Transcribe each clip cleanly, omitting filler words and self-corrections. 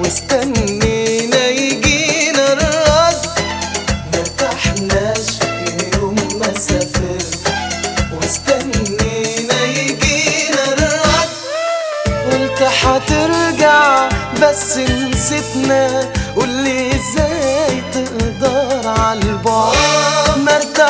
واستنينا يجينا الرد. مرتحناش من يوم ما سافرت، واستنينا يجينا الرد. قلت حترجع بس نسيتنا، قولي ازاي تقدر عالبعد.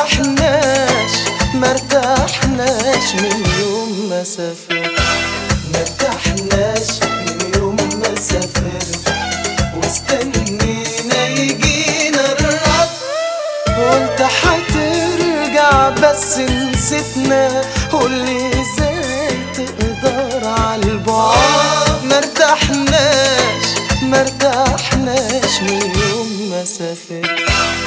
مرتحناش من يوم ما سافرت، مرتحناش من يوم ما سافرت، واستنينا يجينا الرد. قلت حترجع بس نسيتنا، قولي ازاي تقدر عالبعد. مرتحناش من يوم ما سافرت.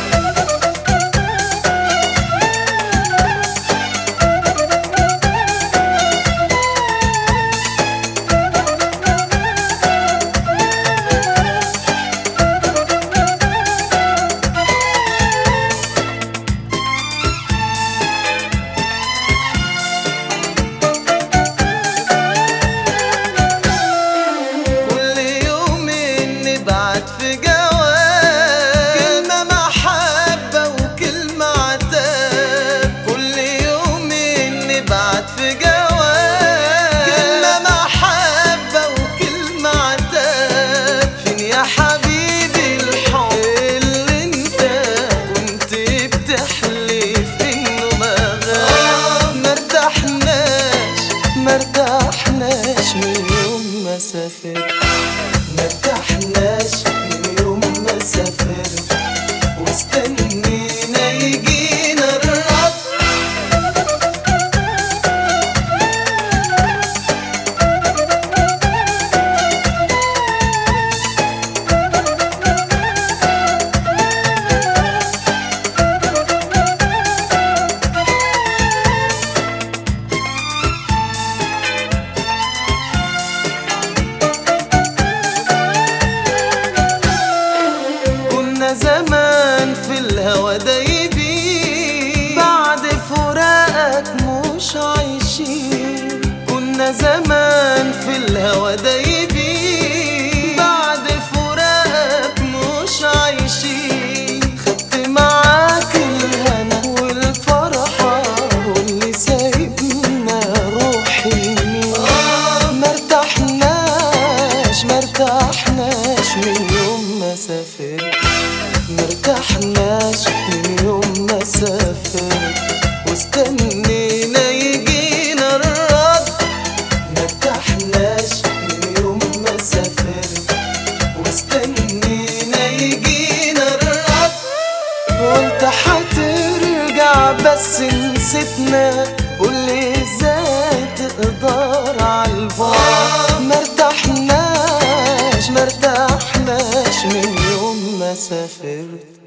في جواب كلمة محبة وكلمة عتاب، كل يومين نبعت في جواب كلمة محبة وكلمة عتاب. فين يا حبيبي الحب اللي انت كنت بتحلف انه ما غاب. مرتحناش من يوم ما سافرت، مرتحناش من يوم ما سافرت، واستنينا يجينا الرد. زمان في الهوى دايبين، بعد فراقك مش عايشين. كنا زمان في الهوى دايبين، بعد فراقك مش عايشين. خدت معاك الهنا والفرحة، واللي سايبنا روحي مين. مرتحناش من يوم ما سافرت، مرتحناش من يوم ما سافرت، واستنينا يجينا الرد. مرتحناش من يوم ما سافرت، واستنينا يجينا الرد. قلت حترجع بس نسيتنا، قولي ازاي تقدر عالبعد. مرتحناش من يوم ما سافرت.